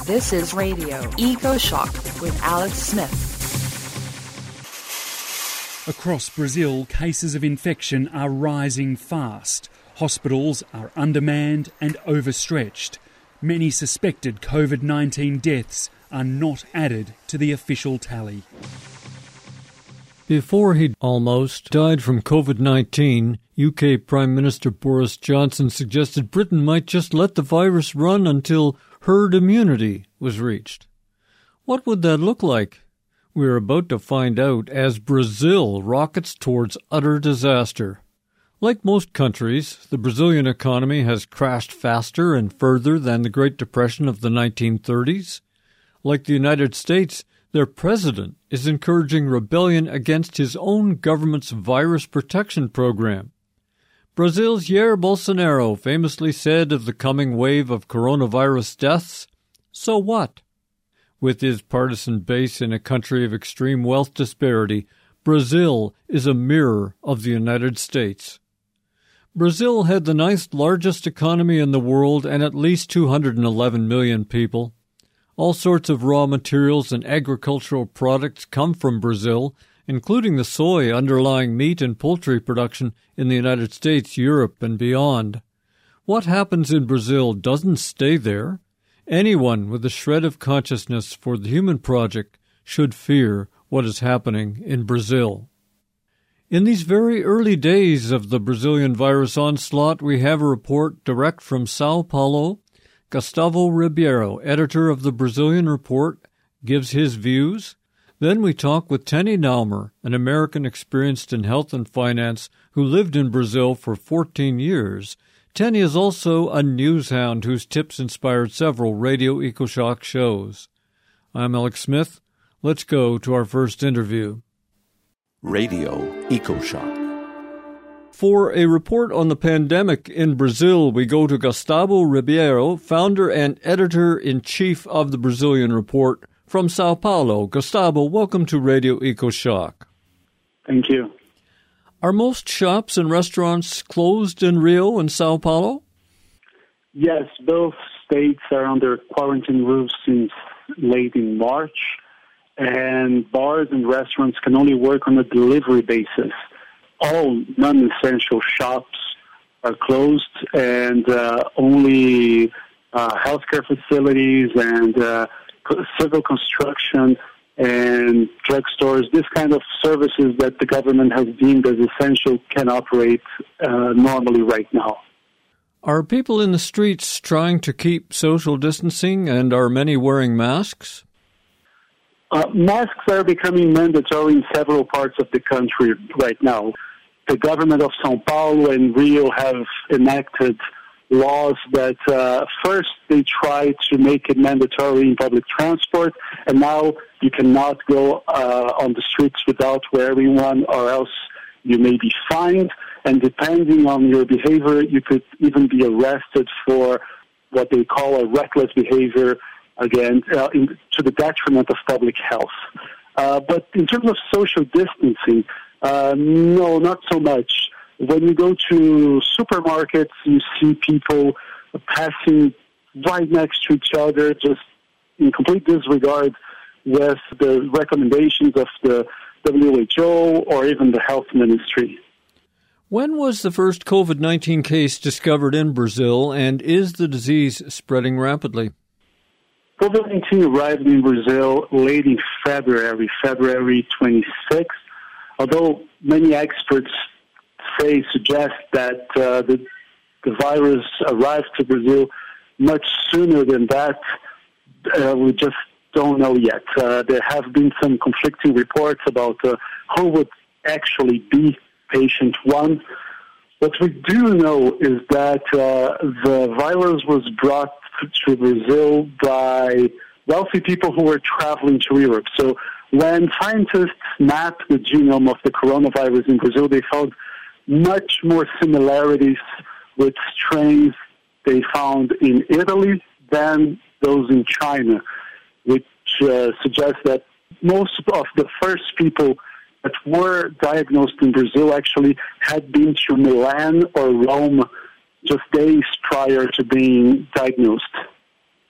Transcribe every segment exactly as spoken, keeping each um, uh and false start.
This is Radio EcoShock with Alex Smith. Across Brazil, cases of infection are rising fast. Hospitals are undermanned and overstretched. Many suspected COVID nineteen deaths are not added to the official tally. Before he almost died from COVID nineteen, U K Prime Minister Boris Johnson suggested Britain might just let the virus run until herd immunity was reached. What would that look like? We're about to find out as Brazil rockets towards utter disaster. Like most countries, the Brazilian economy has crashed faster and further than the Great Depression of the nineteen thirties. Like the United States, their president is encouraging rebellion against his own government's virus protection program. Brazil's Jair Bolsonaro famously said of the coming wave of coronavirus deaths, "So what?" With his partisan base in a country of extreme wealth disparity, Brazil is a mirror of the United States. Brazil had the ninth largest economy in the world and at least two hundred eleven million people. All sorts of raw materials and agricultural products come from Brazil, including the soy underlying meat and poultry production in the United States, Europe, and beyond. What happens in Brazil doesn't stay there. Anyone with a shred of consciousness for the human project should fear what is happening in Brazil. In these very early days of the Brazilian virus onslaught, we have a report direct from Sao Paulo. Gustavo Ribeiro, editor of the Brazilian Report, gives his views. Then we talk with Tenny Naumer, an American experienced in health and finance who lived in Brazil for fourteen years. Tenny is also a news hound whose tips inspired several Radio EcoShock shows. I'm Alex Smith. Let's go to our first interview. Radio EcoShock. For a report on the pandemic in Brazil, we go to Gustavo Ribeiro, founder and editor-in-chief of the Brazilian Report from Sao Paulo. Gustavo, welcome to Radio EcoShock. Thank you. Are most shops and restaurants closed in Rio and Sao Paulo? Yes, both states are under quarantine rules since late in March, and bars and restaurants can only work on a delivery basis. All non-essential shops are closed, and uh, only uh, healthcare facilities and uh, civil construction and drugstores, this kind of services that the government has deemed as essential, can operate uh, normally right now. Are people in the streets trying to keep social distancing, and are many wearing masks? Uh, masks are becoming mandatory in several parts of the country right now. The government of São Paulo and Rio have enacted laws that uh, first they tried to make it mandatory in public transport, and now you cannot go uh, on the streets without wearing one, or else you may be fined. And depending on your behavior, you could even be arrested for what they call a reckless behavior, again, uh, in, to the detriment of public health. Uh, but in terms of social distancing, uh, no, not so much. When you go to supermarkets, you see people passing right next to each other, just in complete disregard with the recommendations of the W H O or even the health ministry. When was the first COVID nineteen case discovered in Brazil, and is the disease spreading rapidly? COVID nineteen arrived in Brazil late in February, February twenty-sixth, although many experts say, suggest that uh, the, the virus arrived to Brazil much sooner than that. Uh, we just don't know yet. Uh, there have been some conflicting reports about uh, who would actually be patient one. What we do know is that uh, the virus was brought to Brazil by wealthy people who were traveling to Europe. So when scientists mapped the genome of the coronavirus in Brazil, they found much more similarities with strains they found in Italy than those in China, which uh, suggests that most of the first people that were diagnosed in Brazil actually had been to Milan or Rome just days prior to being diagnosed.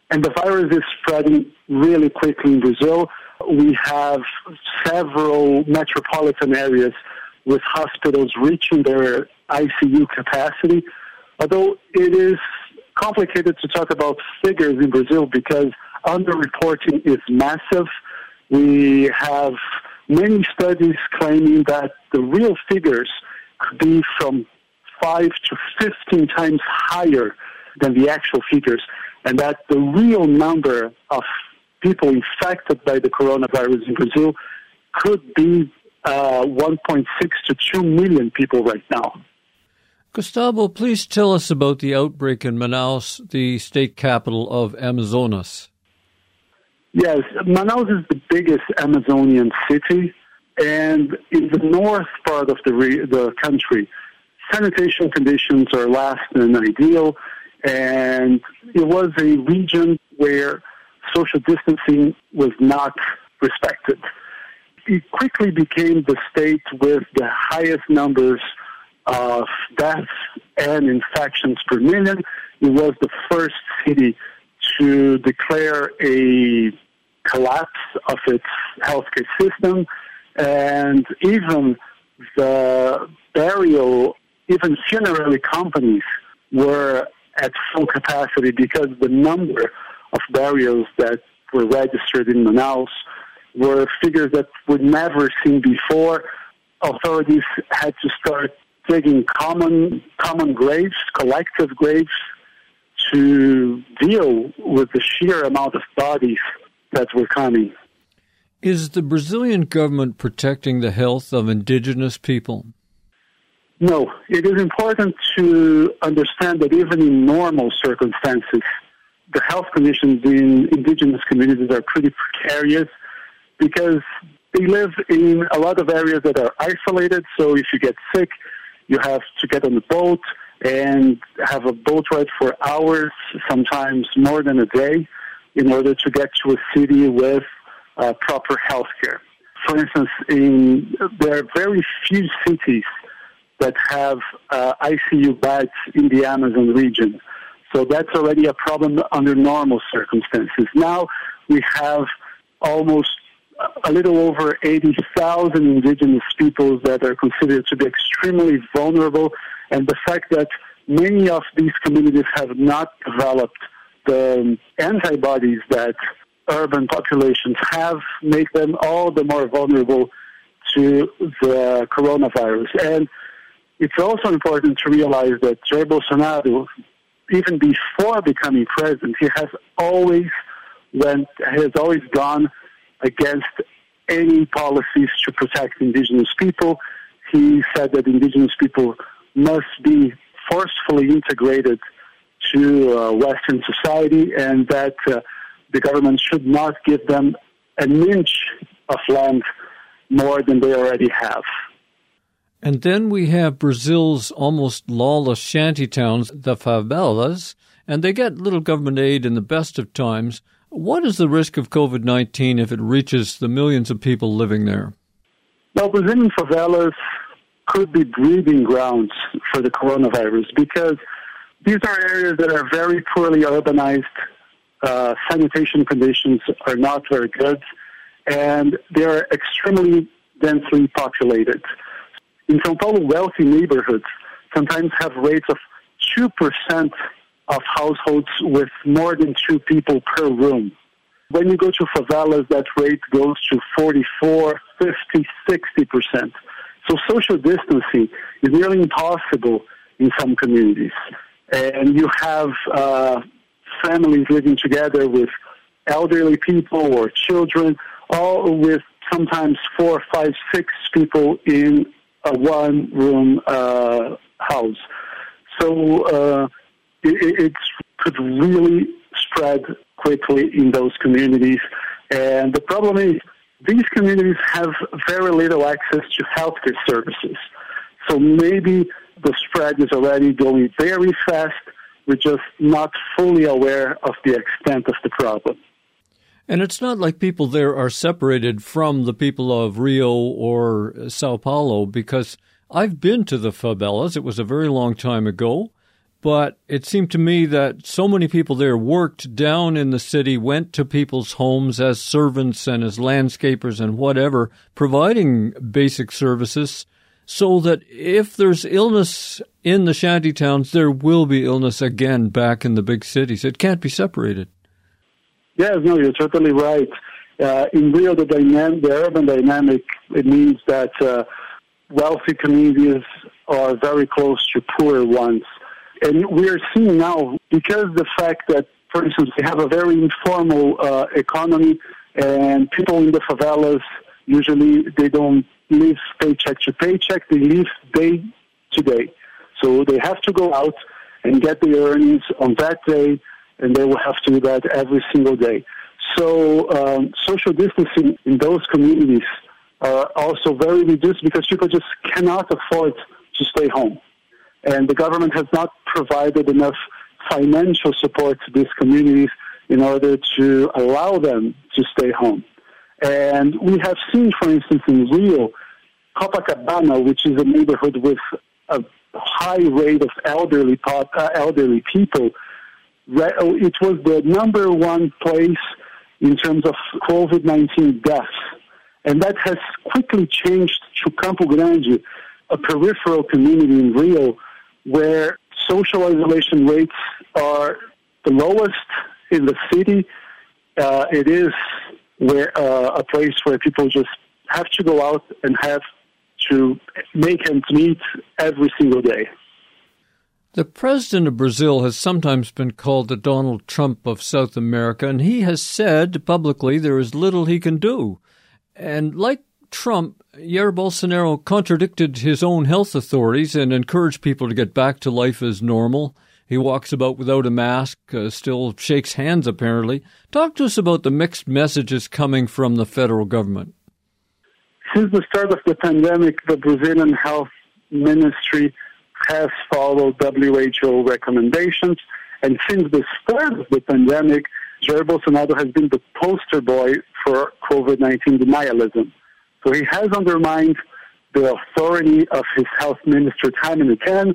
And the virus is spreading really quickly in Brazil. We have several metropolitan areas with hospitals reaching their I C U capacity, although it is complicated to talk about figures in Brazil because underreporting is massive. We have many studies claiming that the real figures could be from five to fifteen times higher than the actual figures, and that the real number of people infected by the coronavirus in Brazil could be uh, one point six to two million people right now. Gustavo, please tell us about the outbreak in Manaus, the state capital of Amazonas. Yes, Manaus is the biggest Amazonian city, and in the north part of the re- the country, sanitation conditions are less than ideal, and it was a region where social distancing was not respected. It quickly became the state with the highest numbers of deaths and infections per million. It was the first city to declare a collapse of its healthcare system, and even the burial, even funerary companies were at full capacity because the number of burials that were registered in Manaus were figures that were never seen before. Authorities had to start digging common common graves, collective graves, to deal with the sheer amount of bodies that were coming. Is the Brazilian government protecting the health of indigenous people? No. It is important to understand that even in normal circumstances, the health conditions in indigenous communities are pretty precarious because they live in a lot of areas that are isolated. So if you get sick, you have to get on a boat and have a boat ride for hours, sometimes more than a day, in order to get to a city with uh, proper health care. For instance, in, there are very few cities that have uh, I C U beds in the Amazon region. So that's already a problem under normal circumstances. Now we have almost a little over eighty thousand indigenous peoples that are considered to be extremely vulnerable, and the fact that many of these communities have not developed the antibodies that urban populations have make them all the more vulnerable to the coronavirus. And it's also important to realize that Jair Bolsonaro, even before becoming president, he has always went, has always gone against any policies to protect indigenous people. He said that indigenous people must be forcefully integrated to uh, Western society, and that uh, the government should not give them an inch of land more than they already have. And then we have Brazil's almost lawless shantytowns, the favelas, and they get little government aid in the best of times. What is the risk of COVID nineteen if it reaches the millions of people living there? Well, Brazilian favelas could be breeding grounds for the coronavirus because these are areas that are very poorly urbanized. Uh, sanitation conditions are not very good, and they are extremely densely populated. In São Paulo, wealthy neighborhoods sometimes have rates of two percent of households with more than two people per room. When you go to favelas, that rate goes to forty-four, fifty, sixty percent. So social distancing is nearly impossible in some communities. And you have uh, families living together with elderly people or children, all with sometimes four, five, six people in a one-room uh, house. So uh, it, it could really spread quickly in those communities. And the problem is these communities have very little access to healthcare services. So maybe the spread is already going very fast. We're just not fully aware of the extent of the problem. And it's not like people there are separated from the people of Rio or Sao Paulo, because I've been to the favelas. It was a very long time ago. but it seemed to me that so many people there worked down in the city, went to people's homes as servants and as landscapers and whatever, providing basic services, so that if there's illness in the shanty towns, there will be illness again back in the big cities. It can't be separated. Yes, no, you're totally right. Uh, in Rio, the, dynamic, the urban dynamic, it means that uh, wealthy communities are very close to poorer ones. And we are seeing now, because the fact that, for instance, we have a very informal uh, economy, and people in the favelas, usually they don't live paycheck to paycheck, they live day to day. So they have to go out and get their earnings on that day, and they will have to do that every single day. So um, social distancing in those communities are also very reduced because people just cannot afford to stay home. And the government has not provided enough financial support to these communities in order to allow them to stay home. And we have seen, for instance, in Rio, Copacabana, which is a neighborhood with a high rate of elderly pop, uh, elderly people, it was the number one place in terms of COVID nineteen deaths. And that has quickly changed to Campo Grande, a peripheral community in Rio, where social isolation rates are the lowest in the city. Uh, it is where uh, a place where people just have to go out and have to make ends meet every single day. The president of Brazil has sometimes been called the Donald Trump of South America, and he has said publicly there is little he can do. And like Trump, Jair Bolsonaro contradicted his own health authorities and encouraged people to get back to life as normal. He walks about without a mask, uh, still shakes hands apparently. Talk to us about the mixed messages coming from the federal government. Since the start of the pandemic, the Brazilian Health Ministry has followed W H O recommendations, and since the start of the pandemic, Jair Bolsonaro has been the poster boy for COVID nineteen denialism. So he has undermined the authority of his health minister time and again.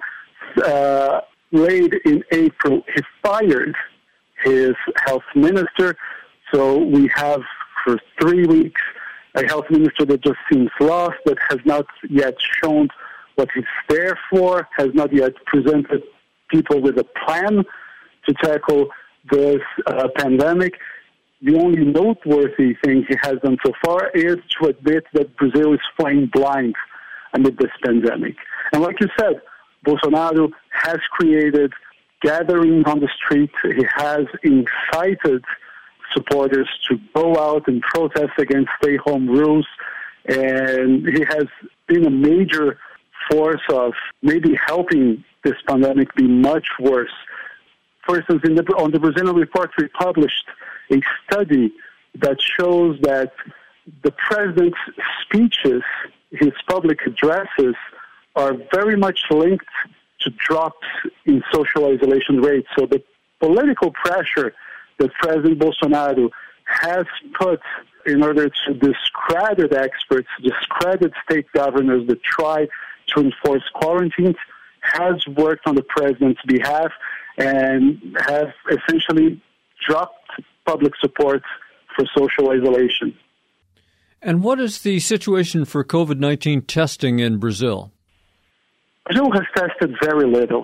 Uh, late in April, he fired his health minister. So we have for three weeks a health minister that just seems lost, that has not yet shown what he's there for, has not yet presented people with a plan to tackle this uh, pandemic. The only noteworthy thing he has done so far is to admit that Brazil is flying blind amid this pandemic. And like you said, Bolsonaro has created gatherings on the street. He has incited supporters to go out and protest against stay-home rules. And he has been a major force of maybe helping this pandemic be much worse. For instance, in the, on the Brazilian Report, we published a study that shows that the president's speeches, his public addresses, are very much linked to drops in social isolation rates. So the political pressure that President Bolsonaro has put in order to discredit experts, discredit state governors that try to enforce quarantines, has worked on the president's behalf and has essentially dropped public support for social isolation. And what is the situation for COVID nineteen testing in Brazil? Brazil has tested very little.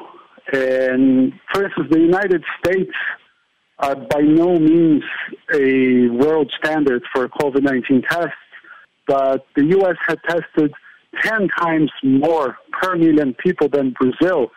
And for instance, the United States are by no means a world standard for COVID nineteen tests, but the U S had tested ten times more per million people than Brazil.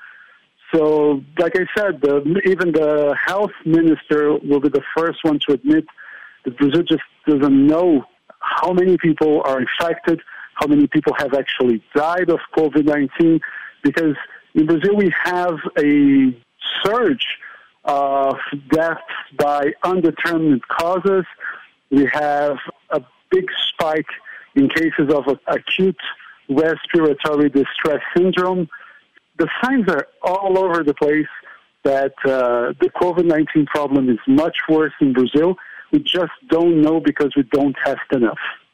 So, like I said, the, even the health minister will be the first one to admit that Brazil just doesn't know how many people are infected, how many people have actually died of COVID nineteen, because in Brazil we have a surge of deaths by undetermined causes. We have a big spike in cases of acute respiratory distress syndrome. The signs are all over the place that uh, the COVID nineteen problem is much worse in Brazil. We just don't know because we don't test enough.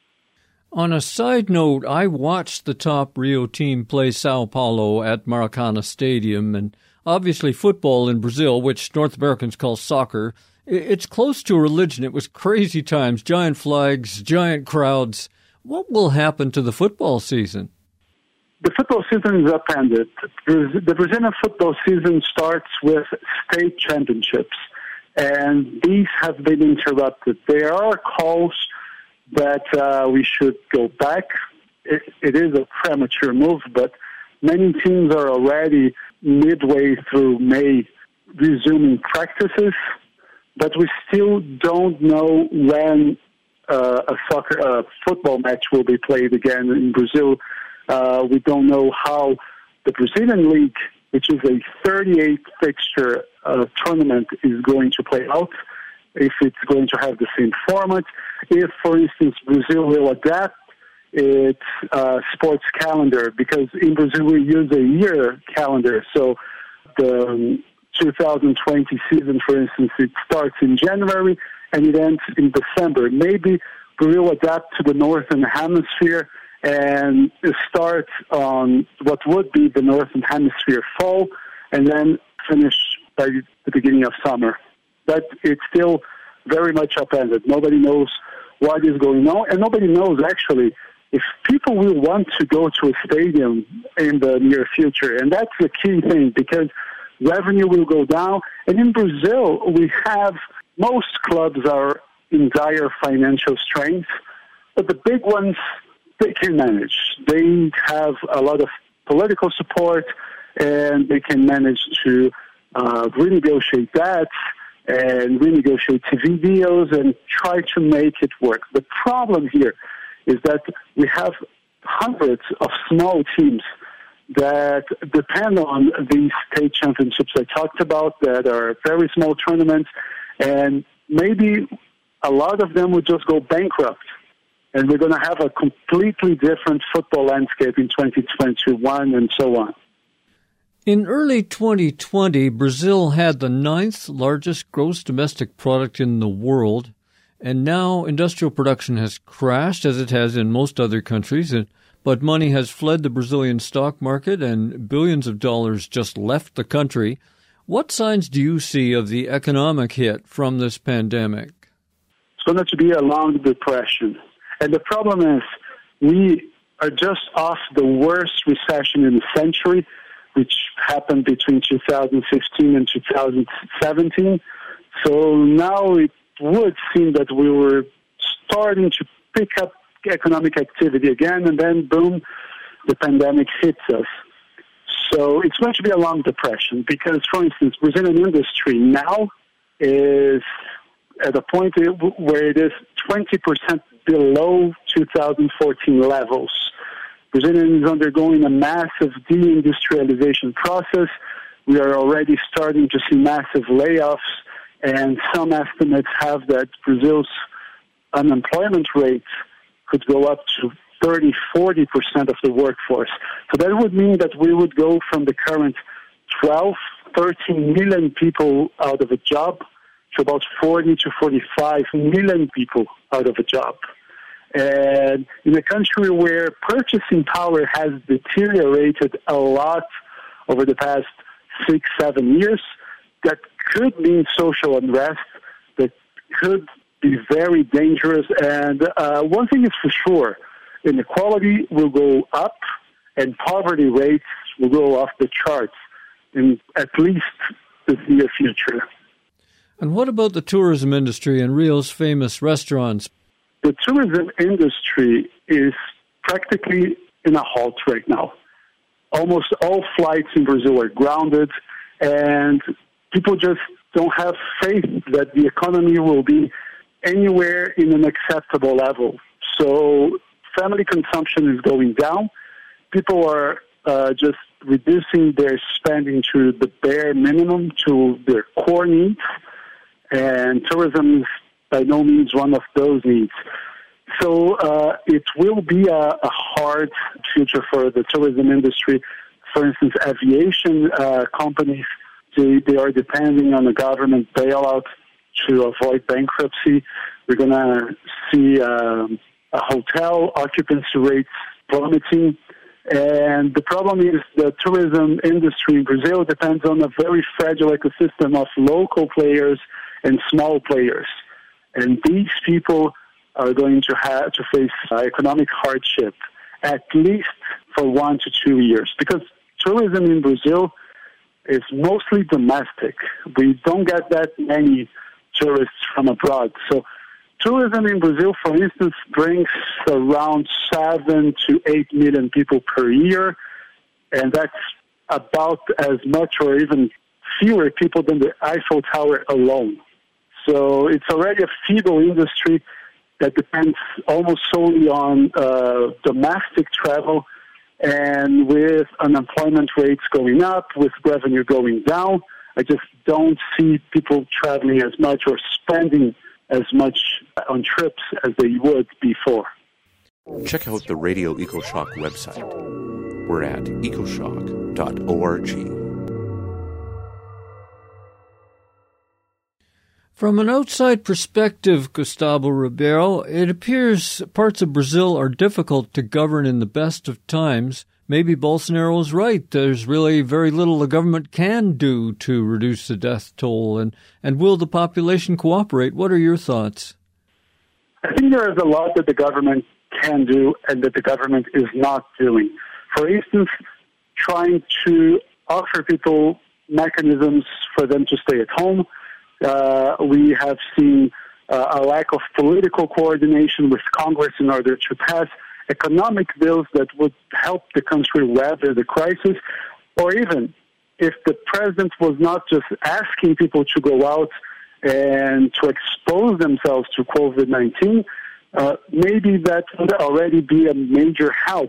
On a side note, I watched the top Rio team play Sao Paulo at Maracana Stadium, and Obviously, football in Brazil, which North Americans call soccer, it's close to a religion. It was crazy times, giant flags, giant crowds. What will happen to the football season? The football season is upended. The Brazilian football season starts with state championships, and these have been interrupted. There are calls that uh, we should go back. It, it is a premature move, but many teams are already midway through May resuming practices, but we still don't know when uh, a soccer, a football match will be played again in Brazil. Uh, we don't know how the Brazilian League, which is a thirty-eight fixture uh, tournament, is going to play out, if it's going to have the same format, if, for instance, Brazil will adapt its uh, sports calendar, because in Brazil we use a year calendar. So the um, two thousand twenty season, for instance, it starts in January and it ends in December. Maybe we will adapt to the Northern Hemisphere and start on what would be the Northern Hemisphere fall and then finish by the beginning of summer. But it's still very much upended. Nobody knows what is going on, and nobody knows actually if people will want to go to a stadium in the near future. And that's the key thing, because revenue will go down. And in Brazil, we have, most clubs are in dire financial strains, but the big ones, they can manage. They have a lot of political support, and they can manage to uh, renegotiate debts and renegotiate T V deals and try to make it work. The problem here is that we have hundreds of small teams that depend on these state championships I talked about, that are very small tournaments, and maybe a lot of them would just go bankrupt. And we're going to have a completely different football landscape in twenty twenty-one and so on. In early twenty twenty, Brazil had the ninth largest gross domestic product in the world, and now industrial production has crashed, as it has in most other countries, but money has fled the Brazilian stock market and billions of dollars just left the country. What signs do you see of the economic hit from this pandemic? It's going to be a long depression. And the problem is, we are just off the worst recession in the century, which happened between two thousand fifteen and two thousand seventeen. So now it would seem that we were starting to pick up economic activity again, and then boom, the pandemic hits us. So it's going to be a long depression because, for instance, Brazilian industry now is at a point where it is twenty percent below two thousand fourteen levels. Brazil is undergoing a massive deindustrialization process. We are already starting to see massive layoffs, and some estimates have that Brazil's unemployment rate could go up to thirty, forty percent of the workforce. So that would mean that we would go from the current twelve, thirteen million people out of a job to about forty to forty-five million people out of a job. And in a country where purchasing power has deteriorated a lot over the past six, seven years, that could mean social unrest, that could be very dangerous. And uh, one thing is for sure, inequality will go up and poverty rates will go off the charts in at least the near future. And what about the tourism industry and Rio's famous restaurants? The tourism industry is practically in a halt right now. Almost all flights in Brazil are grounded, and people just don't have faith that the economy will be anywhere in an acceptable level. So family consumption is going down. People are uh, just reducing their spending to the bare minimum, to their core needs, and tourism is by no means one of those needs. So uh, it will be a, a hard future for the tourism industry. For instance, aviation uh, companies, they, they are depending on a government bailout to avoid bankruptcy. We're going to see um, a hotel occupancy rates plummeting. And the problem is the tourism industry in Brazil depends on a very fragile ecosystem of local players and small players. And these people are going to have to face uh, economic hardship at least for one to two years. Because tourism in Brazil is mostly domestic. We don't get that many tourists from abroad. So tourism in Brazil, for instance, brings around seven to eight million people per year, and that's about as much or even fewer people than the Eiffel Tower alone. So it's already a feeble industry that depends almost solely on uh, domestic travel, and with unemployment rates going up, with revenue going down, I just don't see people traveling as much or spending as much on trips as they would before. Check out the Radio EcoShock website. We're at ecoshock dot org. From an outside perspective, Gustavo Ribeiro, it appears parts of Brazil are difficult to govern in the best of times. Maybe Bolsonaro is right. There's really very little the government can do to reduce the death toll. And, and will the population cooperate? What are your thoughts? I think there is a lot that the government can do and that the government is not doing. For instance, trying to offer people mechanisms for them to stay at home. Uh, we have seen uh, a lack of political coordination with Congress in order to pass economic bills that would help the country weather the crisis, or even if the president was not just asking people to go out and to expose themselves to COVID nineteen, uh, maybe that would already be a major help.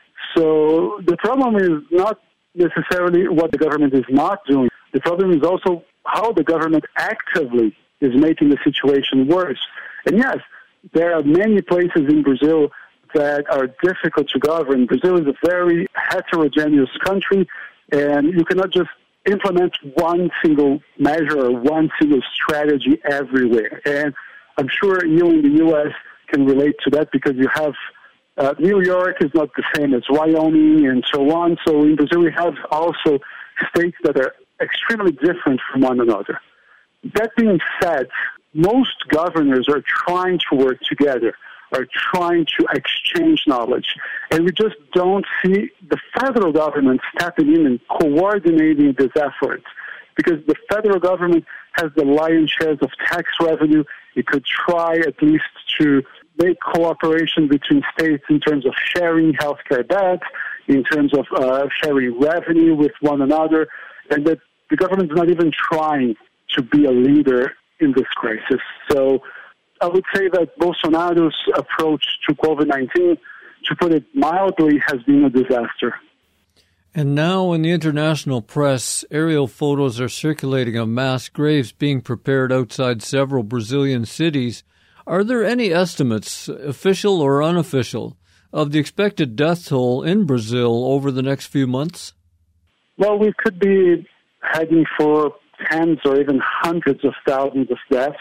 So the problem is not necessarily what the government is not doing. The problem is also how the government actively is making the situation worse. And yes, there are many places in Brazil that are difficult to govern. Brazil is a very heterogeneous country, and you cannot just implement one single measure or one single strategy everywhere. And I'm sure you in the U S can relate to that because you have uh, New York is not the same as Wyoming and so on. So in Brazil we have also states that are extremely different from one another. That being said, most governors are trying to work together, are trying to exchange knowledge, and we just don't see the federal government stepping in and coordinating this effort, because the federal government has the lion's share of tax revenue. It could try at least to make cooperation between states in terms of sharing healthcare beds, in terms of uh, sharing revenue with one another, and that the government is not even trying to be a leader in this crisis. So I would say that Bolsonaro's approach to COVID nineteen, to put it mildly, has been a disaster. And now in the international press, aerial photos are circulating of mass graves being prepared outside several Brazilian cities. Are there any estimates, official or unofficial, of the expected death toll in Brazil over the next few months? Well, we could be heading for tens or even hundreds of thousands of deaths.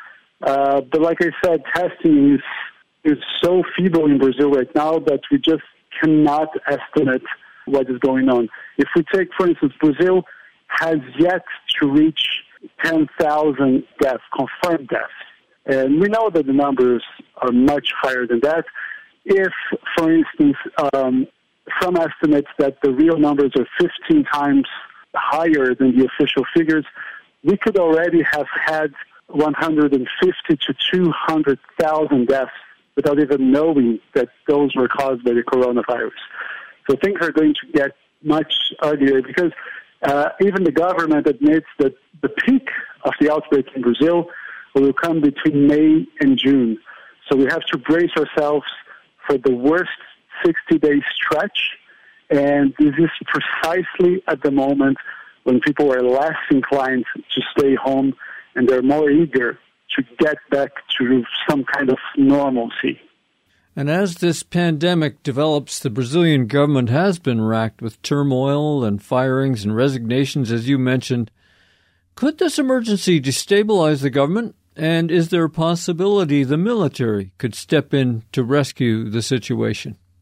Uh, but like I said, testing is, is so feeble in Brazil right now that we just cannot estimate what is going on. If we take, for instance, Brazil has yet to reach ten thousand deaths, confirmed deaths. And we know that the numbers are much higher than that. If, for instance, um, some estimates that the real numbers are fifteen times higher than the official figures, we could already have had one hundred fifty to two hundred thousand deaths without even knowing that those were caused by the coronavirus. So things are going to get much uglier because uh, even the government admits that the peak of the outbreak in Brazil will come between May and June. So we have to brace ourselves for the worst sixty-day stretch, and this is precisely at the moment when people are less inclined to stay home and they're more eager to get back to some kind of normalcy. And as this pandemic develops, the Brazilian government has been racked with turmoil and firings and resignations, as you mentioned. Could this emergency destabilize the government? And is there a possibility the military could step in to rescue the situation?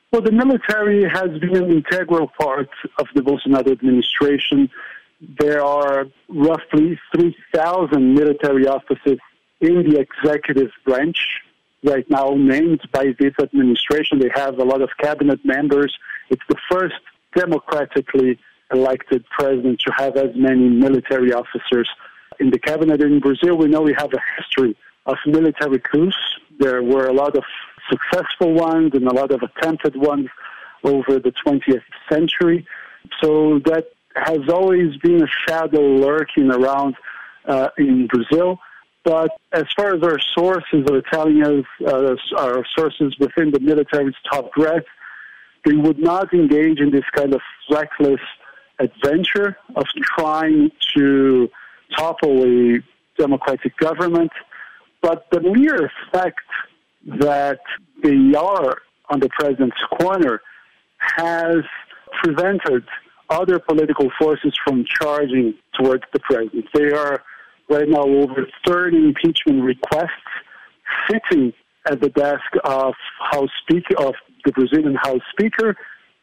Well, the military has been an integral part of the Bolsonaro administration. There are roughly three thousand military officers in the executive branch right now named by this administration. They have a lot of cabinet members. It's the first democratically elected president to have as many military officers in the cabinet. In Brazil, we know we have a history of military coups. There were a lot of successful ones and a lot of attempted ones over the twentieth century. So that has always been a shadow lurking around uh, in Brazil. But as far as our sources are telling us, uh, our sources within the military's top brass, they would not engage in this kind of reckless adventure of trying to topple a democratic government. But the mere fact that they are on the president's corner has prevented other political forces from charging towards the president. They are right now over thirty impeachment requests sitting at the desk of House Speaker of the Brazilian House Speaker,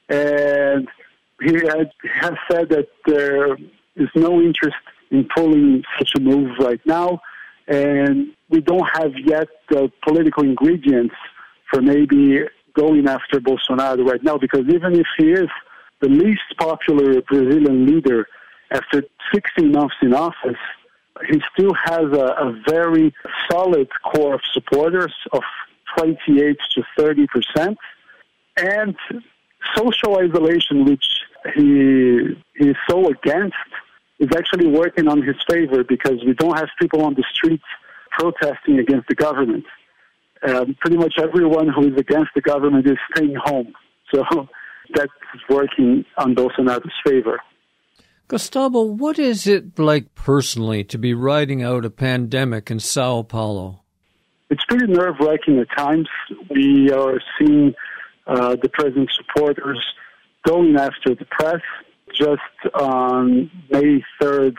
and he had, has said that there is no interest in pulling such a move right now, and we don't have yet the political ingredients for maybe going after Bolsonaro right now, because even if he is the least popular Brazilian leader after sixteen months in office, he still has a, a very solid core of supporters of twenty-eight to thirty percent. And social isolation, which he, he is so against, is actually working on his favor, because we don't have people on the streets protesting against the government. Um, pretty much everyone who is against the government is staying home. So that's working on Bolsonaro's favor. Gustavo, what is it like personally to be riding out a pandemic in Sao Paulo? It's pretty nerve-wracking at times. We are seeing uh, the president's supporters going after the press. Just on May third,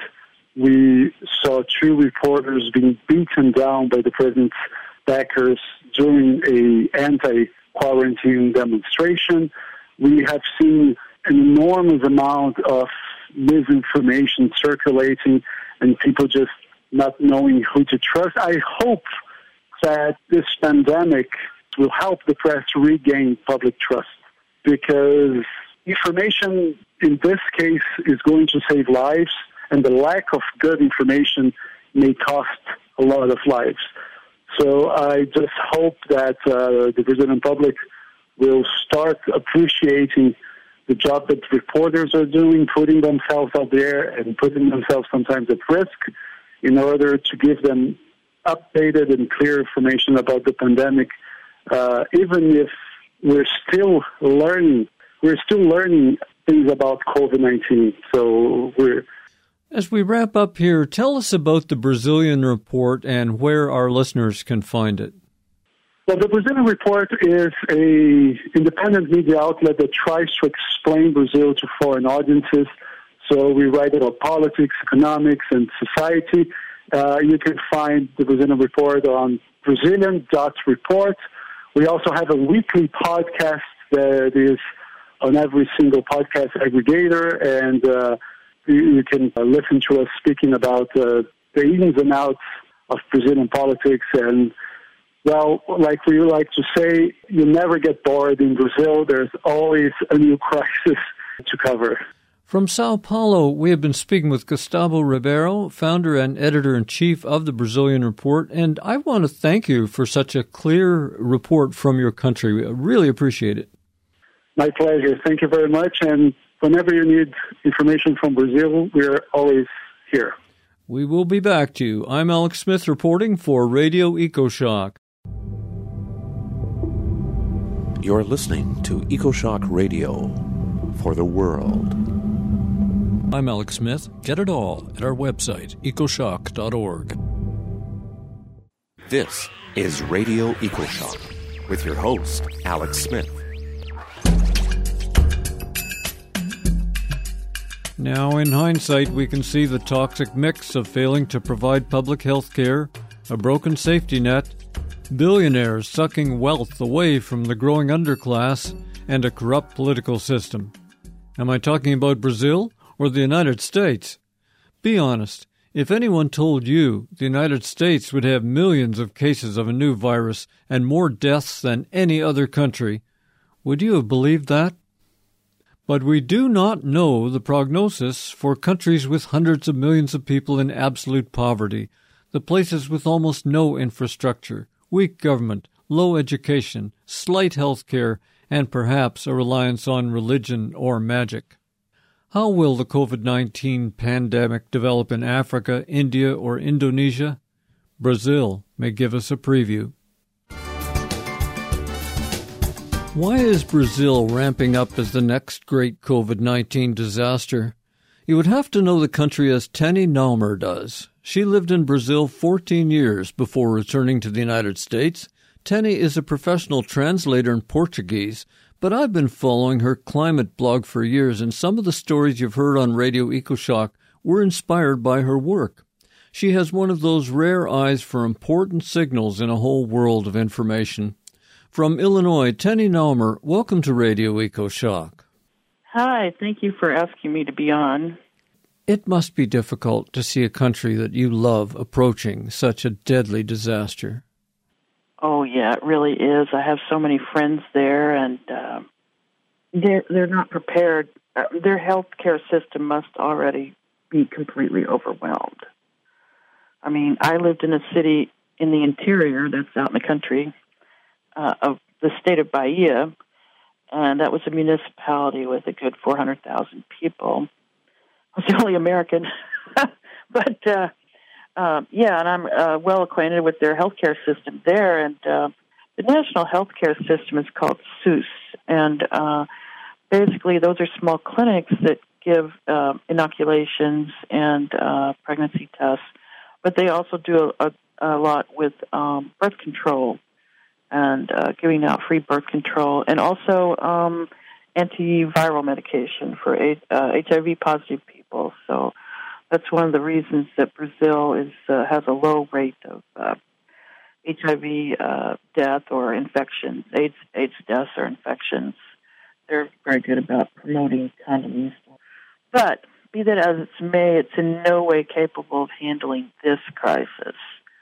we saw two reporters being beaten down by the president's backers during a anti-quarantine demonstration. We have seen an enormous amount of misinformation circulating and people just not knowing who to trust. I hope that this pandemic will help the press regain public trust, because information in this case is going to save lives, and the lack of good information may cost a lot of lives. So I just hope that uh, the Brazilian public will start appreciating the job that reporters are doing, putting themselves out there and putting themselves sometimes at risk in order to give them updated and clear information about the pandemic, uh, even if we're still learning. We're still learning things about COVID nineteen. So we're... As we wrap up here, tell us about the Brazilian Report and where our listeners can find it. Well, the Brazilian Report is a independent media outlet that tries to explain Brazil to foreign audiences. So we write about politics, economics, and society. Uh, you can find the Brazilian Report on Brazilian dot report. We also have a weekly podcast that is on every single podcast aggregator, and uh, you, you can uh, listen to us speaking about uh, the ins and outs of Brazilian politics. And, well, like we like to say, you never get bored in Brazil. There's always a new crisis to cover. From Sao Paulo, we have been speaking with Gustavo Ribeiro, founder and editor-in-chief of the Brazilian Report, and I want to thank you for such a clear report from your country. We really appreciate it. My pleasure. Thank you very much, and whenever you need information from Brazil, we're always here. We will be back to you. I'm Alex Smith reporting for Radio EcoShock. You're listening to EcoShock Radio for the world. I'm Alex Smith. Get it all at our website, ecoshock dot org. This is Radio EcoShock with your host, Alex Smith. Now, in hindsight, we can see the toxic mix of failing to provide public health care, a broken safety net, billionaires sucking wealth away from the growing underclass, and a corrupt political system. Am I talking about Brazil or the United States? Be honest. If anyone told you the United States would have millions of cases of a new virus and more deaths than any other country, would you have believed that? But we do not know the prognosis for countries with hundreds of millions of people in absolute poverty, the places with almost no infrastructure, weak government, low education, slight health care, and perhaps a reliance on religion or magic. How will the COVID nineteen pandemic develop in Africa, India, or Indonesia? Brazil may give us a preview. Why is Brazil ramping up as the next great COVID nineteen disaster? You would have to know the country as Teni Naumer does. She lived in Brazil fourteen years before returning to the United States. Teni is a professional translator in Portuguese, but I've been following her climate blog for years, and some of the stories you've heard on Radio EcoShock were inspired by her work. She has one of those rare eyes for important signals in a whole world of information. From Illinois, Teni Naumer, welcome to Radio EcoShock. Hi, thank you for asking me to be on. It must be difficult to see a country that you love approaching such a deadly disaster. Oh, yeah, it really is. I have so many friends there, and uh, they're, they're not prepared. Uh, their healthcare system must already be completely overwhelmed. I mean, I lived in a city in the interior, that's out in the country, uh, of the state of Bahia, and that was a municipality with a good four hundred thousand people. I was the only American, but... Uh, Uh, yeah, and I'm uh, well acquainted with their healthcare system there, and uh, the national healthcare system is called SUS, and uh, basically those are small clinics that give uh, inoculations and uh, pregnancy tests, but they also do a, a lot with um, birth control and uh, giving out free birth control, and also um, antiviral medication for uh, H I V-positive people, so... That's one of the reasons that Brazil is uh, has a low rate of uh, H I V uh, death or infections, AIDS, AIDS deaths or infections. They're very good about promoting condom use. But be that as it may, it's in no way capable of handling this crisis.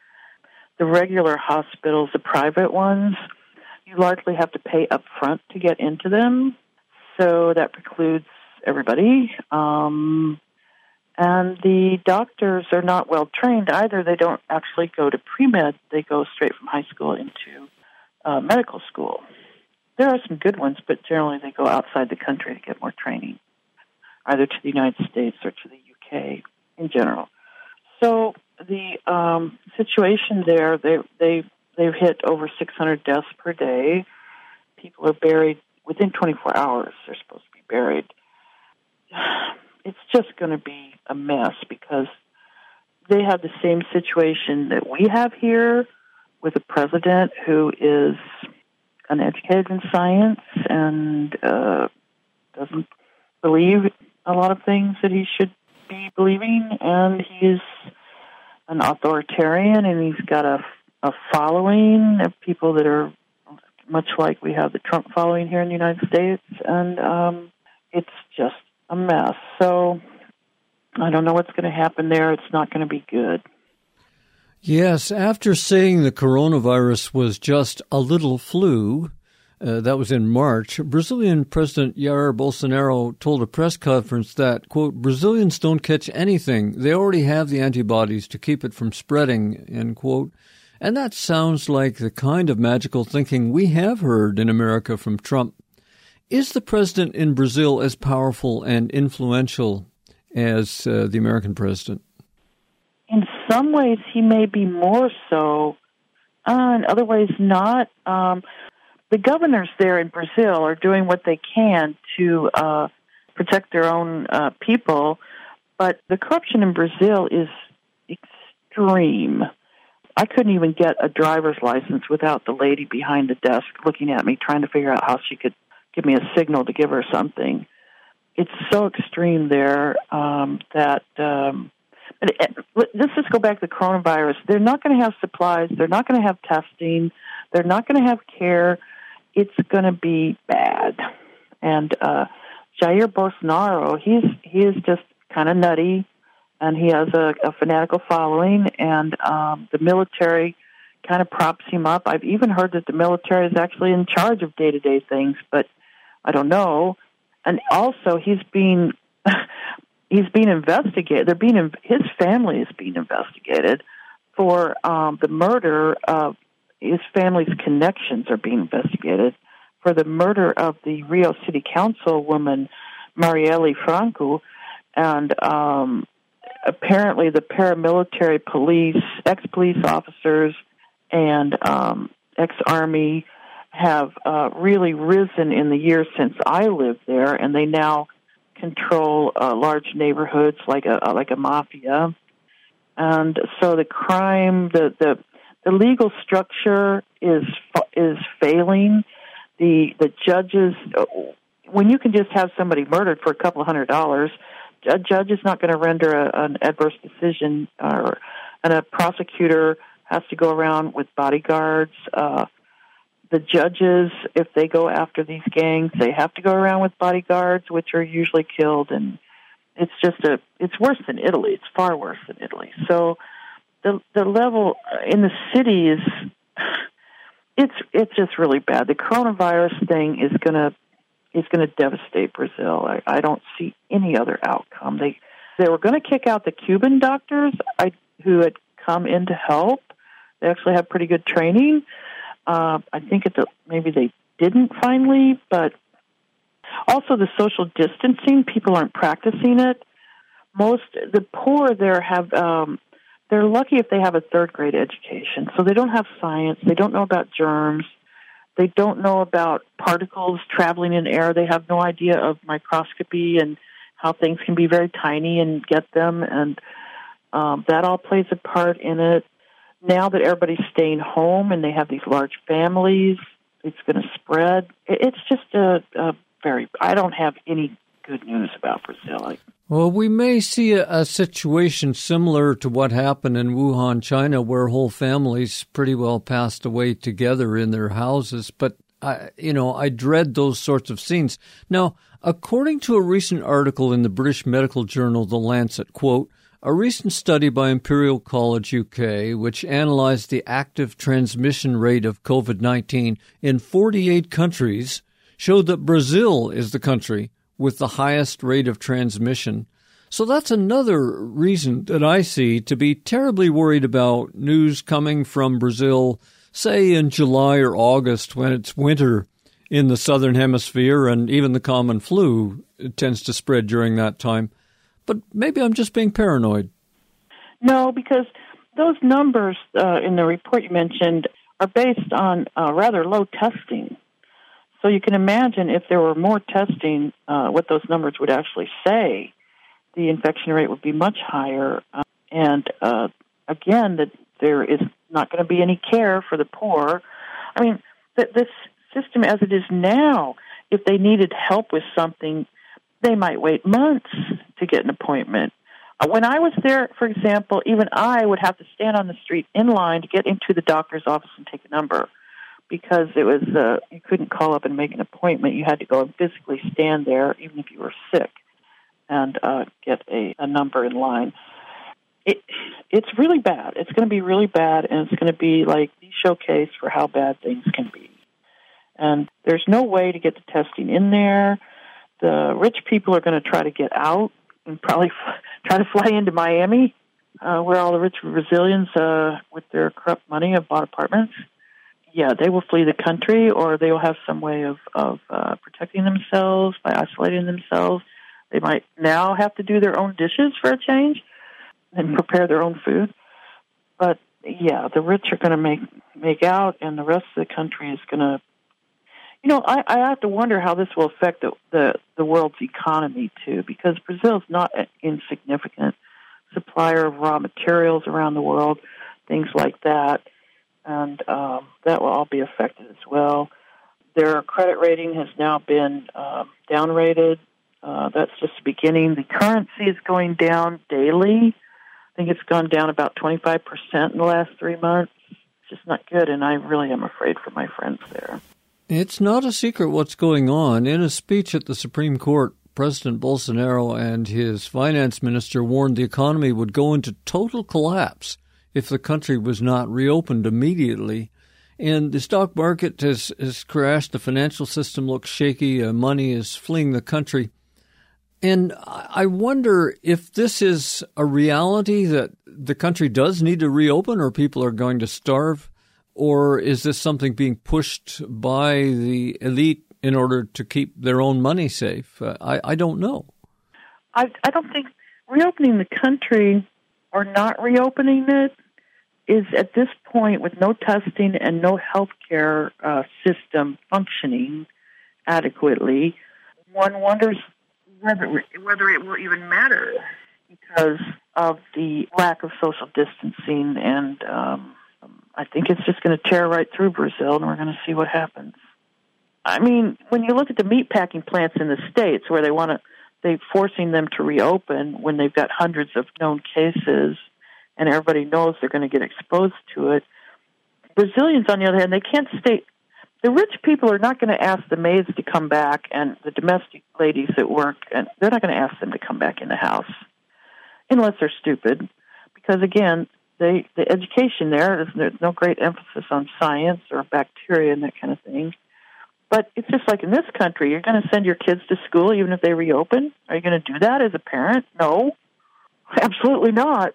The regular hospitals, the private ones, you largely have to pay up front to get into them, so that precludes everybody. Um... And the doctors are not well trained either. They don't actually go to pre-med. They go straight from high school into uh, medical school. There are some good ones, but generally they go outside the country to get more training, either to the United States or to the U K in general. So the um, situation there, they, they, they've hit over six hundred deaths per day. People are buried within twenty-four hours. They're supposed to be buried. It's just going to be a mess because they have the same situation that we have here with a president who is uneducated in science and uh, doesn't believe a lot of things that he should be believing, and he's an authoritarian, and he's got a, a following of people that are much like we have the Trump following here in the United States, and um, it's just a mess. So I don't know what's going to happen there. It's not going to be good. Yes, after saying the coronavirus was just a little flu, uh, that was in March, Brazilian President Jair Bolsonaro told a press conference that, quote, Brazilians don't catch anything. They already have the antibodies to keep it from spreading, end quote. And that sounds like the kind of magical thinking we have heard in America from Trump. Is the president in Brazil as powerful and influential as uh, the American president? In some ways, he may be more so. Uh, in other ways, not. Um, the governors there in Brazil are doing what they can to uh, protect their own uh, people, but the corruption in Brazil is extreme. I couldn't even get a driver's license without the lady behind the desk looking at me, trying to figure out how she could give me a signal to give her something. It's so extreme there um, that um, let's just go back to the coronavirus. They're not going to have supplies. They're not going to have testing. They're not going to have care. It's going to be bad. And uh, Jair Bolsonaro, he's he is just kind of nutty, and he has a, a fanatical following, and um, the military kind of props him up. I've even heard that the military is actually in charge of day-to-day things, but I don't know. And also, he's being he's being investigated. They're being his family is being investigated for um, the murder of his family's connections are being investigated for the murder of the Rio City Councilwoman Marielle Franco, and um, apparently the paramilitary police, ex-police officers, and um, ex-army have uh, really risen in the years since I lived there, and they now control uh, large neighborhoods like a like a mafia. And so the crime, the the, the legal structure is is failing. The the judges, when you can just have somebody murdered for a couple of hundred dollars, a judge is not going to render a, an adverse decision, or and a prosecutor has to go around with bodyguards. Uh, the judges, if they go after these gangs, they have to go around with bodyguards, which are usually killed. And it's just a, it's worse than Italy. It's far worse than Italy. So the the level in the city is, it's it's just really bad. The coronavirus thing is gonna is gonna devastate Brazil. I, I don't see any other outcome. They they were going to kick out the Cuban doctors I, who had come in to help. They actually have pretty good training. Uh, I think it's a, maybe they didn't finally, but also the social distancing, people aren't practicing it. Most, the poor there have, um, they're lucky if they have a third grade education. So they don't have science. They don't know about germs. They don't know about particles traveling in air. They have no idea of microscopy and how things can be very tiny and get them. And um, that all plays a part in it. Now that everybody's staying home and they have these large families, it's going to spread. It's just a, a very, I don't have any good news about Brazil. Well, we may see a, a situation similar to what happened in Wuhan, China, where whole families pretty well passed away together in their houses. But, I, you know, I dread those sorts of scenes. Now, according to a recent article in the British medical journal The Lancet, quote, a recent study by Imperial College U K, which analyzed the active transmission rate of COVID nineteen in forty-eight countries, showed that Brazil is the country with the highest rate of transmission. So that's another reason that I see to be terribly worried about news coming from Brazil, say in July or August when it's winter in the southern hemisphere, and even the common flu tends to spread during that time. But maybe I'm just being paranoid. No, because those numbers uh, in the report you mentioned are based on uh, rather low testing. So you can imagine if there were more testing, uh, what those numbers would actually say. The infection rate would be much higher. Uh, and uh, again, that there is not going to be any care for the poor. I mean, th- this system as it is now, if they needed help with something, they might wait months to get an appointment. Uh, when I was there, for example, even I would have to stand on the street in line to get into the doctor's office and take a number, because it was uh, you couldn't call up and make an appointment. You had to go and physically stand there, even if you were sick, and uh, get a, a number in line. It, it's really bad. It's going to be really bad, and it's going to be like the showcase for how bad things can be. And there's no way to get the testing in there. The rich people are going to try to get out and probably f- try to fly into Miami, uh, where all the rich Brazilians uh, with their corrupt money have bought apartments. Yeah, they will flee the country, or they will have some way of, of uh, protecting themselves by isolating themselves. They might now have to do their own dishes for a change and prepare their own food. But, yeah, the rich are going to make make out, and the rest of the country is going to, you know, I, I have to wonder how this will affect the, the, the world's economy, too, because Brazil is not an insignificant supplier of raw materials around the world, things like that, and um, that will all be affected as well. Their credit rating has now been uh, downrated. Uh, that's just the beginning. The currency is going down daily. I think it's gone down about twenty-five percent in the last three months. It's just not good, and I really am afraid for my friends there. It's not a secret what's going on. In a speech at the Supreme Court, President Bolsonaro and his finance minister warned the economy would go into total collapse if the country was not reopened immediately. And the stock market has, has crashed. The financial system looks shaky. Uh, money is fleeing the country. And I wonder if this is a reality that the country does need to reopen or people are going to starve, or is this something being pushed by the elite in order to keep their own money safe? Uh, I, I don't know. I, I don't think reopening the country or not reopening it is at this point, with no testing and no health care uh, system functioning adequately, one wonders whether whether it will even matter because of the lack of social distancing. And um, I think it's just going to tear right through Brazil, and we're going to see what happens. I mean, when you look at the meatpacking plants in the States where they want to, they're forcing them to reopen when they've got hundreds of known cases and everybody knows they're going to get exposed to it. Brazilians, on the other hand, they can't stay. The rich people are not going to ask the maids to come back and the domestic ladies at work, and they're not going to ask them to come back in the house unless they're stupid. Because, again, they, the education there, there's no great emphasis on science or bacteria and that kind of thing. But it's just like in this country, you're going to send your kids to school even if they reopen? Are you going to do that as a parent? No, absolutely not.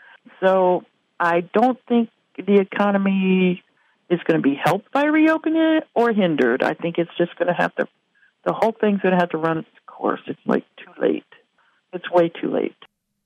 So I don't think the economy is going to be helped by reopening it or hindered. I think it's just going to have to, the whole thing's going to have to run its course. It's like too late. It's way too late.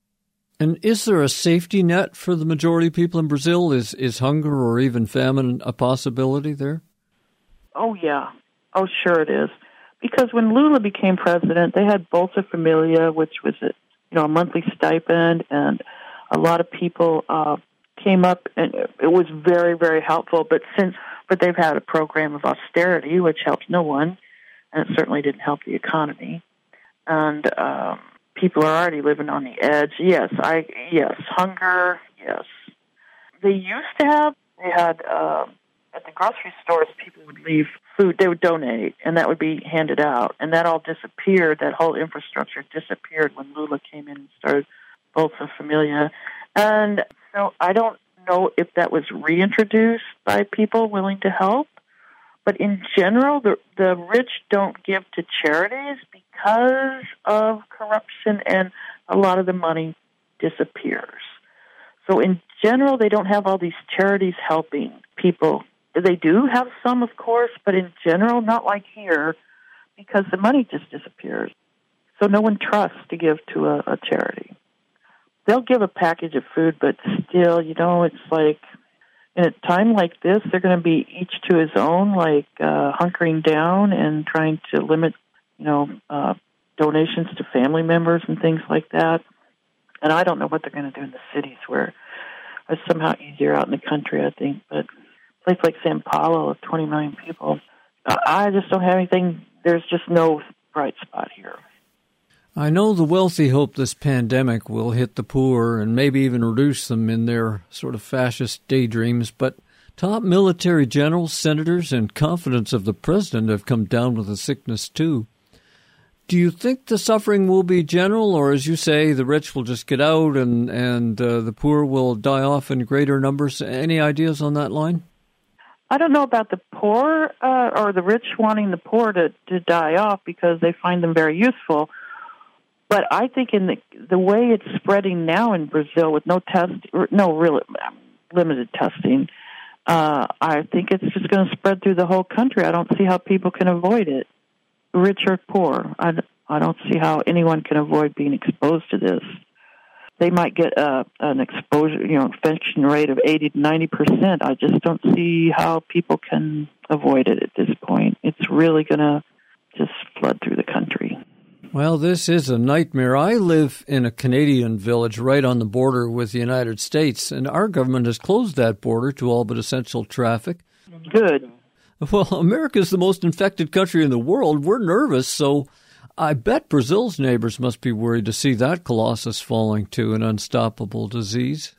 And is there a safety net for the majority of people in Brazil? Is is hunger or even famine a possibility there? Oh, yeah. Oh, sure it is. Because when Lula became president, they had Bolsa Familia, which was a, you know, a monthly stipend, and a lot of people uh, came up, and it was very, very helpful. But since, but they've had a program of austerity, which helps no one, and it certainly didn't help the economy. And um, people are already living on the edge. Yes, I yes, hunger. Yes, they used to have. They had uh, at the grocery stores. People would leave food. They would donate, and that would be handed out. And that all disappeared. That whole infrastructure disappeared when Lula came in and started Bolsa Familia. And so I don't know if that was reintroduced by people willing to help. But in general, the, the rich don't give to charities because of corruption, and a lot of the money disappears. So in general, they don't have all these charities helping people. They do have some, of course, but in general, not like here, because the money just disappears. So no one trusts to give to a, a charity. They'll give a package of food, but still, you know, it's like, in a time like this, they're going to be each to his own, like uh, hunkering down and trying to limit, you know, uh, donations to family members and things like that. And I don't know what they're going to do in the cities where it's somehow easier out in the country, I think. But a place like Sao Paulo of twenty million people, uh, I just don't have anything. There's just no bright spot here. I know the wealthy hope this pandemic will hit the poor and maybe even reduce them in their sort of fascist daydreams, but top military generals, senators, and confidants of the president have come down with the sickness too. Do you think the suffering will be general, or as you say, the rich will just get out and, and uh, the poor will die off in greater numbers? Any ideas on that line? I don't know about the poor uh, or the rich wanting the poor to, to die off because they find them very useful. But I think in the the way it's spreading now in Brazil with no test, no real limited testing, uh, I think it's just going to spread through the whole country. I don't see how people can avoid it, rich or poor. I, I don't see how anyone can avoid being exposed to this. They might get uh, an exposure, you know, infection rate of eighty to ninety percent. I just don't see how people can avoid it at this point. It's really going to just flood through the country. Well, this is a nightmare. I live in a Canadian village right on the border with the United States, and our government has closed that border to all but essential traffic. Good. Well, America is the most infected country in the world. We're nervous, so I bet Brazil's neighbors must be worried to see that colossus falling to an unstoppable disease.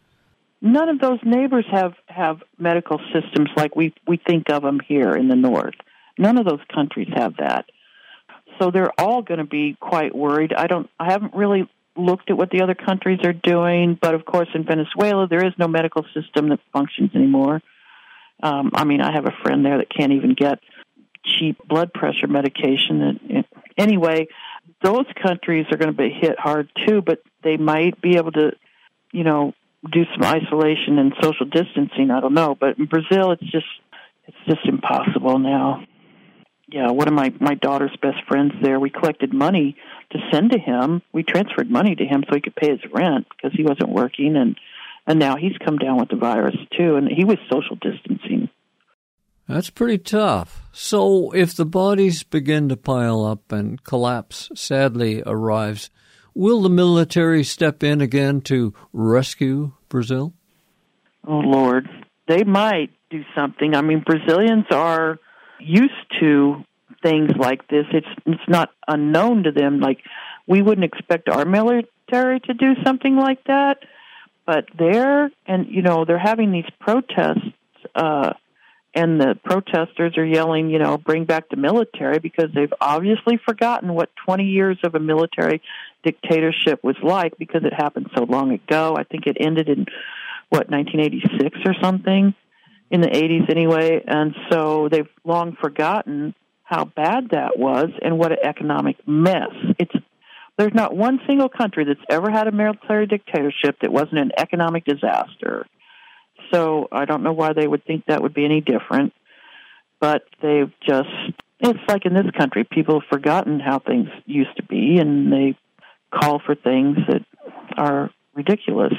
None of those neighbors have, have medical systems like we, we think of them here in the north. None of those countries have that. So they're all going to be quite worried. I don't. I haven't really looked at what the other countries are doing, but of course in Venezuela there is no medical system that functions anymore. Um, I mean, I have a friend there that can't even get cheap blood pressure medication. And, anyway, those countries are going to be hit hard too, but they might be able to, you know, do some isolation and social distancing. I don't know, but in Brazil, it's just it's just impossible now. Yeah, one of my, my daughter's best friends there, we collected money to send to him. We transferred money to him so he could pay his rent because he wasn't working, and, and now he's come down with the virus too, and he was social distancing. That's pretty tough. So if the bodies begin to pile up and collapse sadly arrives, will the military step in again to rescue Brazil? Oh, Lord. They might do something. I mean, Brazilians are used to things like this. It's it's not unknown to them. Like, we wouldn't expect our military to do something like that, but they're, and, you know, they're having these protests, uh, and the protesters are yelling, you know, bring back the military, because they've obviously forgotten what twenty years of a military dictatorship was like, because it happened so long ago. I think it ended in, what, nineteen eighty-six or something? In the eighties anyway, and so they've long forgotten how bad that was and what an economic mess. It's there's not one single country that's ever had a military dictatorship that wasn't an economic disaster. So I don't know why they would think that would be any different, but they've just, it's like in this country, people have forgotten how things used to be, and they call for things that are ridiculous.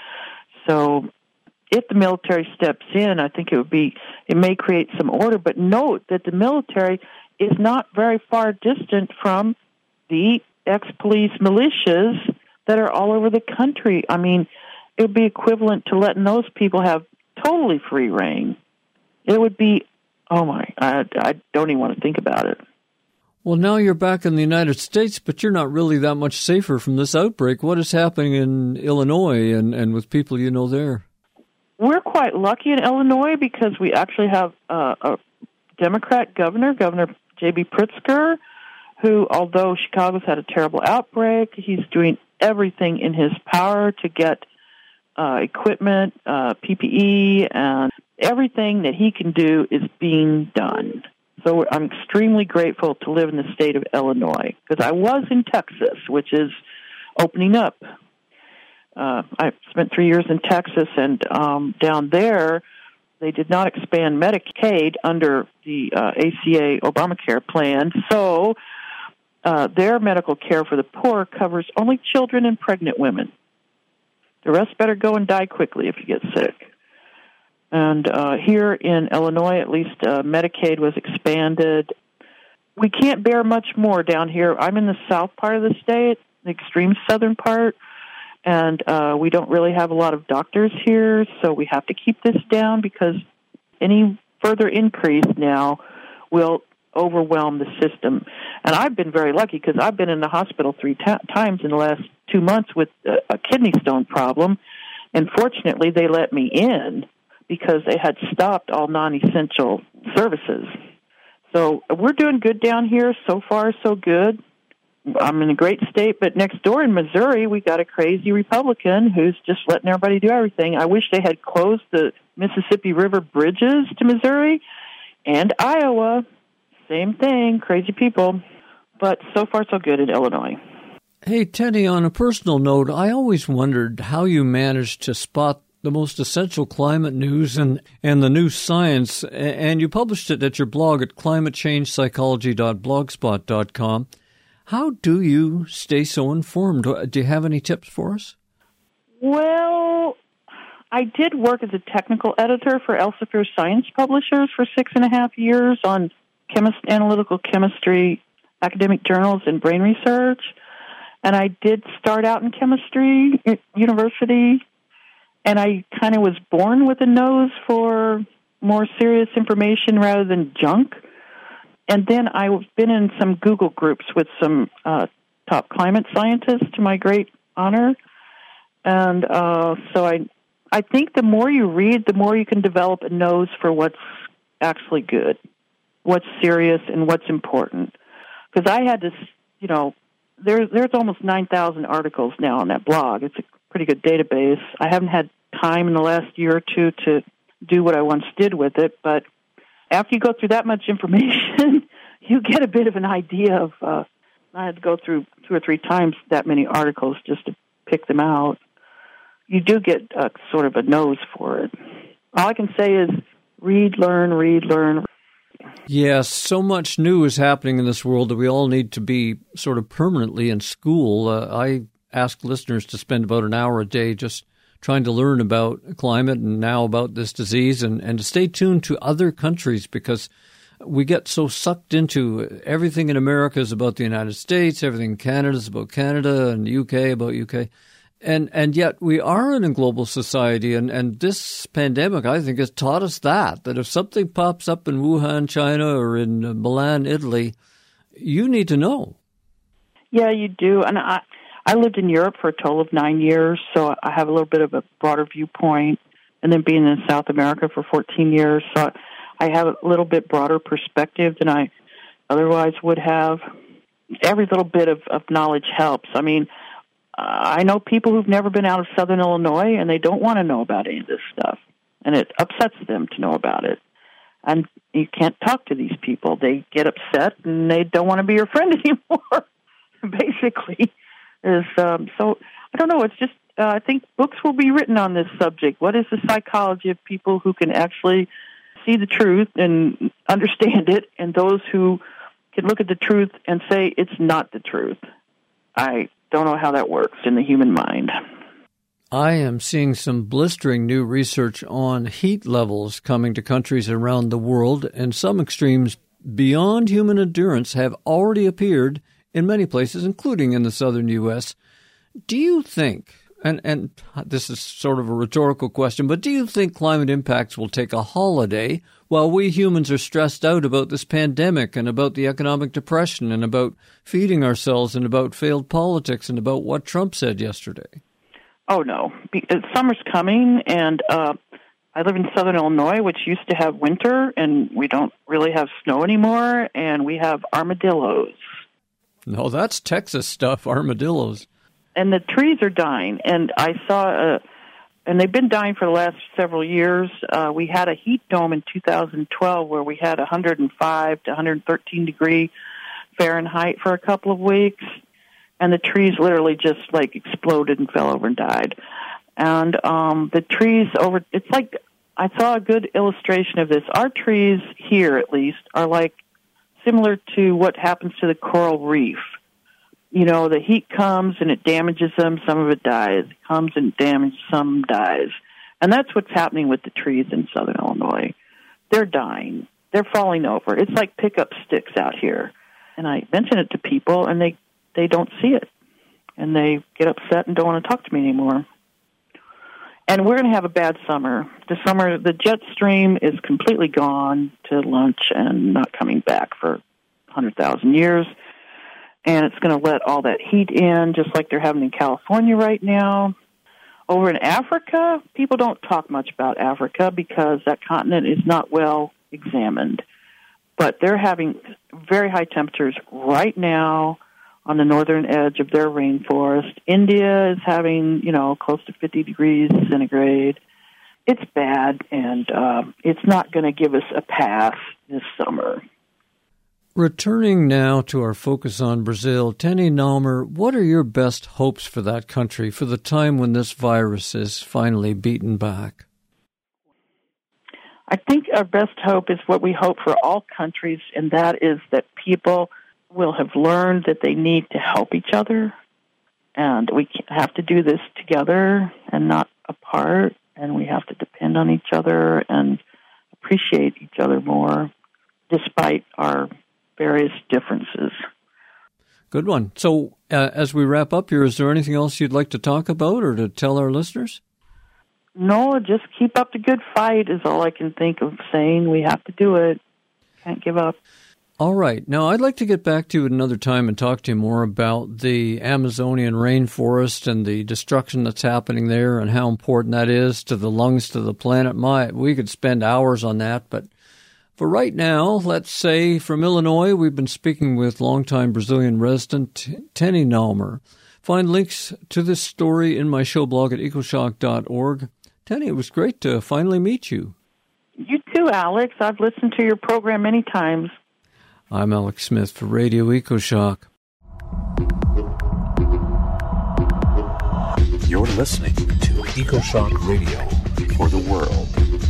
So if the military steps in, I think it would be, it may create some order, but note that the military is not very far distant from the ex-police militias that are all over the country. I mean, it would be equivalent to letting those people have totally free reign. It would be, oh my, I, I don't even want to think about it. Well, now you're back in the United States, but you're not really that much safer from this outbreak. What is happening in Illinois and, and with people you know there? We're quite lucky in Illinois because we actually have uh, a Democrat governor, Governor J B Pritzker, who, although Chicago's had a terrible outbreak, he's doing everything in his power to get uh, equipment, uh, P P E, and everything that he can do is being done. So I'm extremely grateful to live in the state of Illinois, because I was in Texas, which is opening up. Uh, I spent three years in Texas, and um, down there, they did not expand Medicaid under the uh, A C A Obamacare plan, so uh, their medical care for the poor covers only children and pregnant women. The rest better go and die quickly if you get sick. And uh, here in Illinois, at least, uh, Medicaid was expanded. We can't bear much more down here. I'm in the south part of the state, the extreme southern part, and uh, we don't really have a lot of doctors here, so we have to keep this down, because any further increase now will overwhelm the system. And I've been very lucky, because I've been in the hospital three t- times in the last two months with a, a kidney stone problem, and fortunately they let me in because they had stopped all non-essential services. So we're doing good down here. So far, so good. I'm in a great state, but next door in Missouri, we got a crazy Republican who's just letting everybody do everything. I wish they had closed the Mississippi River bridges to Missouri, and Iowa. Same thing, crazy people. But so far, so good in Illinois. Hey, Teddy, on a personal note, I always wondered how you managed to spot the most essential climate news and, and the new science, and you published it at your blog at climate change psychology dot blogspot dot com. How do you stay so informed? Do you have any tips for us? Well, I did work as a technical editor for Elsevier Science Publishers for six and a half years on chemist, analytical chemistry, academic journals, and brain research. And I did start out in chemistry at university, and I kind of was born with a nose for more serious information rather than junk. and then I've been in some Google groups with some uh, top climate scientists to my great honor. And uh, so I I think the more you read, the more you can develop a nose for what's actually good, what's serious, and what's important. Because I had this, you know, there, there's almost nine thousand articles now on that blog. It's a pretty good database. I haven't had time in the last year or two to do what I once did with it, but after you go through that much information, you get a bit of an idea of, uh, I had to go through two or three times that many articles just to pick them out. You do get a, sort of a nose for it. All I can say is read, learn, read, learn. Yes, so much new is happening in this world that we all need to be sort of permanently in school. Uh, I ask listeners to spend about an hour a day just trying to learn about climate and now about this disease, and, and to stay tuned to other countries, because we get so sucked into everything in America is about the United States, everything in Canada is about Canada, and the U K about U K. And and yet we are in a global society, and, and this pandemic, I think, has taught us that, that if something pops up in Wuhan, China, or in Milan, Italy, you need to know. Yeah, you do. And I, I lived in Europe for a total of nine years, so I have a little bit of a broader viewpoint. And then being in South America for fourteen years, so I have a little bit broader perspective than I otherwise would have. Every little bit of, of knowledge helps. I mean, Uh, I know people who've never been out of Southern Illinois, and they don't want to know about any of this stuff. And it upsets them to know about it. And you can't talk to these people. They get upset, and they don't want to be your friend anymore, basically. Is um, So, I don't know. It's just, uh, I think books will be written on this subject. What is the psychology of people who can actually see the truth and understand it, and those who can look at the truth and say it's not the truth? I don't know how that works in the human mind. I am seeing some blistering new research on heat levels coming to countries around the world, and some extremes beyond human endurance have already appeared in many places, including in the southern U S. Do you think, and, and this is sort of a rhetorical question, but do you think climate impacts will take a holiday while we humans are stressed out about this pandemic and about the economic depression and about feeding ourselves and about failed politics and about what Trump said yesterday? Oh, no. Summer's coming, and uh, I live in southern Illinois, which used to have winter, and we don't really have snow anymore, and we have armadillos. No, that's Texas stuff, armadillos. And the trees are dying, and I saw a... And they've been dying for the last several years. Uh, we had a heat dome in two thousand twelve where we had one hundred five to one hundred thirteen degree Fahrenheit for a couple of weeks, and the trees literally just like exploded and fell over and died. And um, the trees over, it's like, I saw a good illustration of this. Our trees here, at least, are like similar to what happens to the coral reef. You know, the heat comes and it damages them, some of it dies. It comes and damages, some dies. And that's what's happening with the trees in southern Illinois. They're dying. They're falling over. It's like pickup sticks out here. And I mention it to people, and they, they don't see it. And they get upset and don't want to talk to me anymore. And we're going to have a bad summer. The summer, the jet stream is completely gone to lunch and not coming back for one hundred thousand years. And it's going to let all that heat in, just like they're having in California right now. Over in Africa, people don't talk much about Africa because that continent is not well examined. But they're having very high temperatures right now on the northern edge of their rainforest. India is having, you know, close to fifty degrees centigrade. It's bad, and uh, it's not going to give us a pass this summer. Returning now to our focus on Brazil, Tenny Naumer, what are your best hopes for that country for the time when this virus is finally beaten back? I think our best hope is what we hope for all countries, and that is that people will have learned that they need to help each other, and we have to do this together and not apart, and we have to depend on each other and appreciate each other more despite our various differences. Good one. So uh, as we wrap up here, is there anything else you'd like to talk about or to tell our listeners? No, just keep up the good fight is all I can think of saying. We have to do it. Can't give up. All right. Now, I'd like to get back to you at another time and talk to you more about the Amazonian rainforest and the destruction that's happening there and how important that is to the lungs to the planet. My, we could spend hours on that, but for right now, let's say from Illinois, we've been speaking with longtime Brazilian resident Tenny Naumer. Find links to this story in my show blog at ecoshock dot org. Tenny, it was great to finally meet you. You too, Alex. I've listened to your program many times. I'm Alex Smith for Radio EcoShock. You're listening to EcoShock Radio for the world.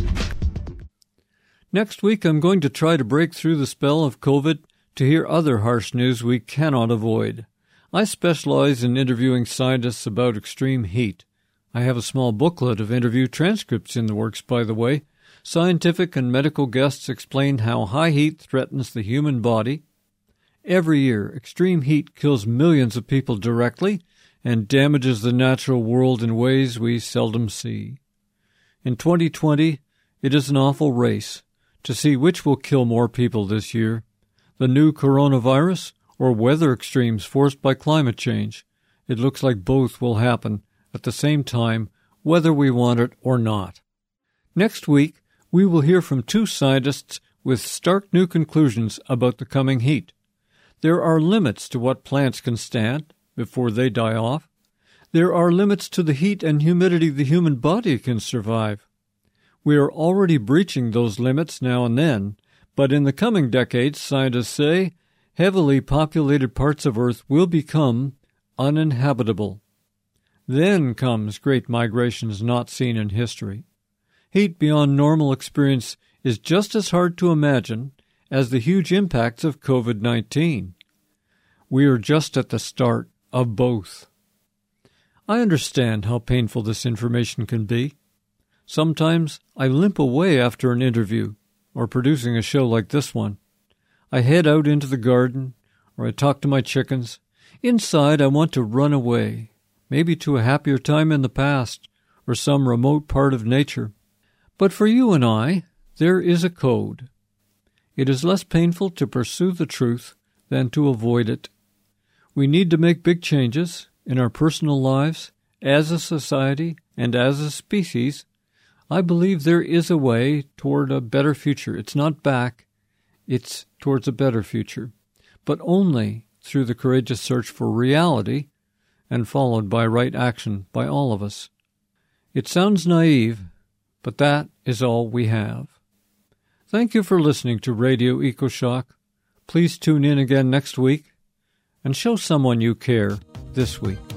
Next week, I'm going to try to break through the spell of COVID to hear other harsh news we cannot avoid. I specialize in interviewing scientists about extreme heat. I have a small booklet of interview transcripts in the works, by the way. Scientific and medical guests explain how high heat threatens the human body. Every year, extreme heat kills millions of people directly and damages the natural world in ways we seldom see. In twenty twenty, it is an awful race to see which will kill more people this year, the new coronavirus or weather extremes forced by climate change. It looks like both will happen at the same time, whether we want it or not. Next week, we will hear from two scientists with stark new conclusions about the coming heat. There are limits to what plants can stand before they die off. There are limits to the heat and humidity the human body can survive. We are already breaching those limits now and then, but in the coming decades, scientists say, heavily populated parts of Earth will become uninhabitable. Then comes great migrations not seen in history. Heat beyond normal experience is just as hard to imagine as the huge impacts of COVID nineteen. We are just at the start of both. I understand how painful this information can be. Sometimes I limp away after an interview or producing a show like this one. I head out into the garden or I talk to my chickens. Inside, I want to run away, maybe to a happier time in the past or some remote part of nature. But for you and I, there is a code. It is less painful to pursue the truth than to avoid it. We need to make big changes in our personal lives, as a society, and as a species. I believe there is a way toward a better future. It's not back, it's towards a better future, but only through the courageous search for reality and followed by right action by all of us. It sounds naive, but that is all we have. Thank you for listening to Radio EcoShock. Please tune in again next week and show someone you care this week.